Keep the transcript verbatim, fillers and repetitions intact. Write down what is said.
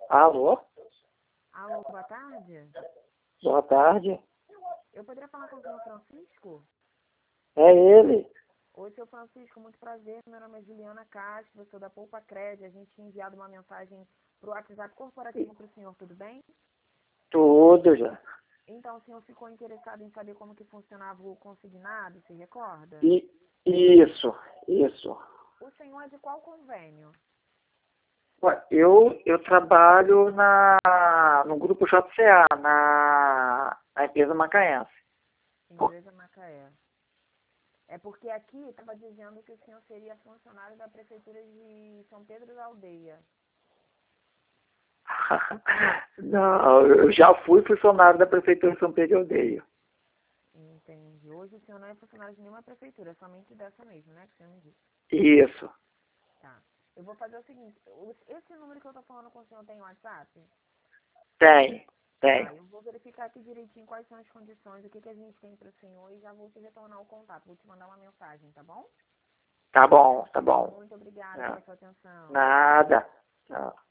Alô? Alô, boa tarde. Boa tarde. Eu poderia falar com o senhor Francisco? É ele. Oi, senhor Francisco, muito prazer. Meu nome é Juliana Castro, sou da Poupa Cred. A gente tinha enviado uma mensagem para o WhatsApp corporativo para o senhor, tudo bem? Tudo já. Então, o senhor ficou interessado em saber como que funcionava o consignado, se recorda? E, isso, isso. O senhor é de qual convênio? Ué, Eu, eu trabalho na, no grupo J C A, na, na empresa macaense. Empresa Macaé. É porque aqui estava dizendo que o senhor seria funcionário da Prefeitura de São Pedro da Aldeia. Não, eu já fui funcionário da Prefeitura de São Pedro de Aldeia. Entendi. Hoje o senhor não é funcionário de nenhuma prefeitura, é somente dessa mesmo, né? Que o senhor me disse. Isso. Tá. Eu vou fazer o seguinte, o- esse número que eu tô falando com o senhor tem WhatsApp? Tem, Tá, tem. eu vou verificar aqui direitinho quais são as condições, o que, que a gente tem para o senhor e já vou te retornar o contato. Vou te mandar uma mensagem, tá bom? Tá bom, tá bom. Muito obrigada Não, pela sua atenção. nada. Não.